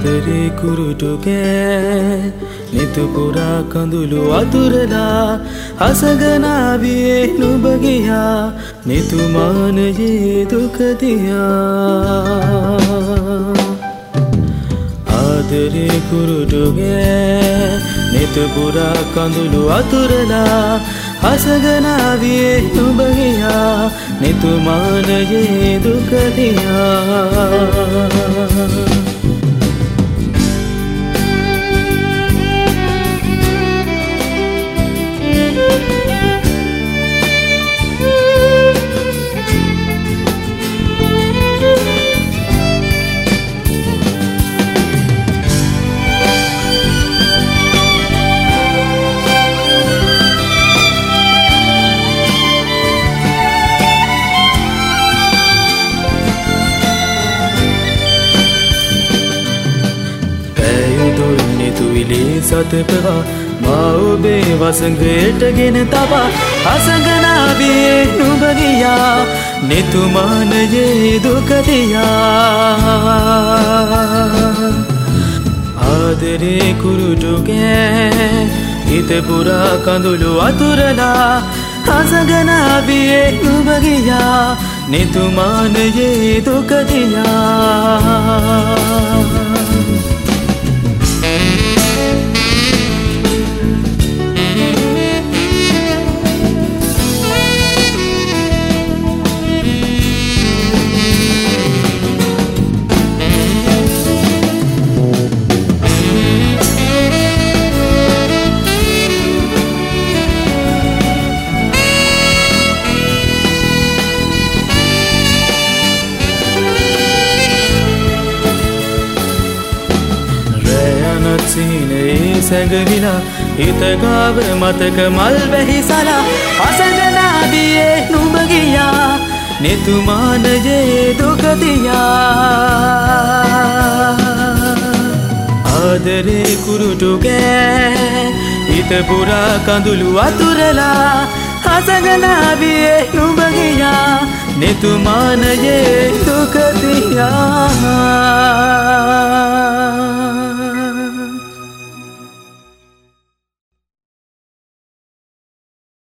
ආදරේ කුරුටුගේ නිතුපුරා කඳුළු අතුරලා හසගනාවියේ නුඹ ගියා නිතුමානයේ දුක දිහා ආදරේ කුරුටුගේ නිතුපුරා කඳුළු අතුරලා හසගනාවියේ නුඹ ගියා නිතුමානයේ දුක දිහා සතපවා මාඔබේ වසඟයටගෙන තබා අසඟනාවියේ නුඹ ගියා නිතුමානයේ දුක දිහා ආදරේ කුරුටුගේ හිත පුරා කඳුළු අතුරලා අසඟනාවියේ නුඹ ගියා නිතුමානයේ දුක දිහා සීනේ සැඟවිලා හිතගාව මතක මල් වැහිසලා අසඟනාවියේ නුඹ ගියා නිතුමානයේ දුක දිහා ආදරේ කුරුටුගේ හිත පුරා කඳුළු අතුරලා අසඟනාවියේ නුඹ ගියා නිතුමානයේ දුක දිහා